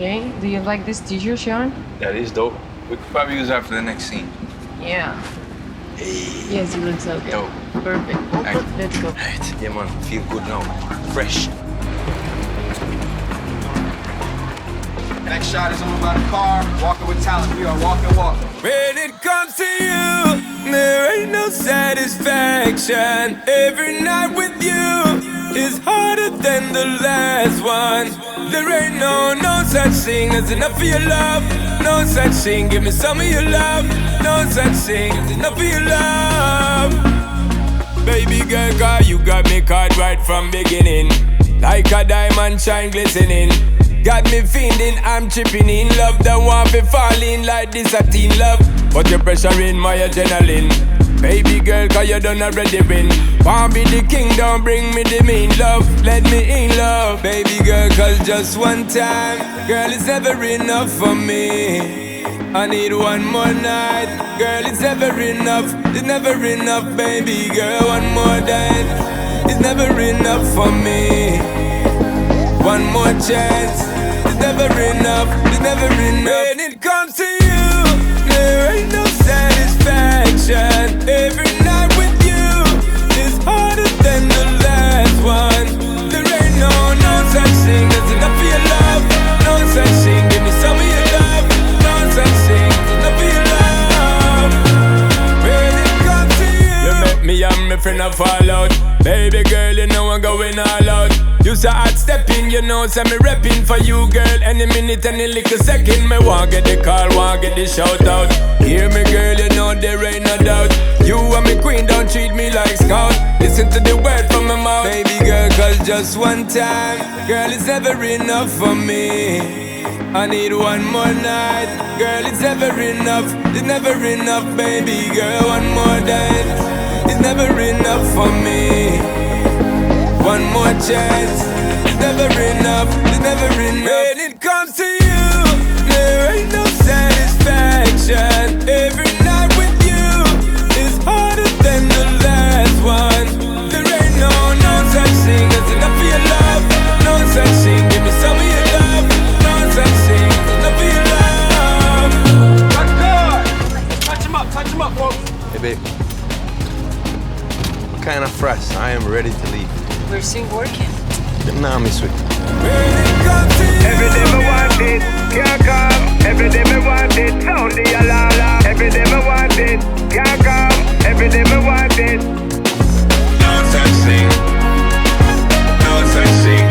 Okay. Do you like this t-shirt, Sean? That is dope. We could probably use that for the next scene. Yeah. Yes, you look so good. Dope. Perfect. Alright. Let's go. Right. Yeah, man. Feel good now. Fresh. Next shot is owned by the car. Walking with talent. We are walking, walking. When it comes to you, there ain't no satisfaction. Every night with you is harder than the last one. There ain't no such thing as enough of your love. No such thing, give me some of your love. No such thing as enough of your love. Baby girl, cause you got me caught right from beginning. Like a diamond shine glistening. Got me feeling I'm tripping in love. Don't want to fall in like this a teen love. But you're pressuring my adrenaline. Baby girl, cause you done already win. Want be the king, don't bring me the mean love. Let me in love. Baby girl, cause just one time, girl, it's never enough for me. I need one more night. Girl, it's never enough. It's never enough, baby girl. One more night. It's never enough for me. One more chance. It's never enough. It's never enough. When it comes to you, there ain't no satisfaction. Every night with you is harder than the last one. There ain't no such thing as enough of your love. No such thing, give me some of your love. No such thing as enough of your love. When it comes to you make me and my friend a fall out. Baby girl, you know I'm going all out. You say hard stepping, you know, say me repping for you, girl. Any minute, any little second, me want get the call, want get the shout out. Hear me, girl, you know there ain't no doubt. You and me queen, don't treat me like scout. Listen to the word from my mouth. Baby girl, cause just one time, girl, it's never enough for me. I need one more night, girl, it's never enough. It's never enough, baby girl, one more night. It's never enough for me. One more chance. It's never enough. It's never enough. When it comes to you, there ain't no satisfaction. Every night with you is harder than the last one. There ain't no such thing as enough of your love. No such thing. Give me some of your love. No such thing as enough of your love. That's good. Touch him up, folks. Hey, babe. I'm kind of fresh. I am ready to leave. We're still working. Nah, me sweet. Every day me want it, can't come. Every day me want it, sound the alarm. Every day me want it, can't come. Every day me want it. No such thing. No such thing.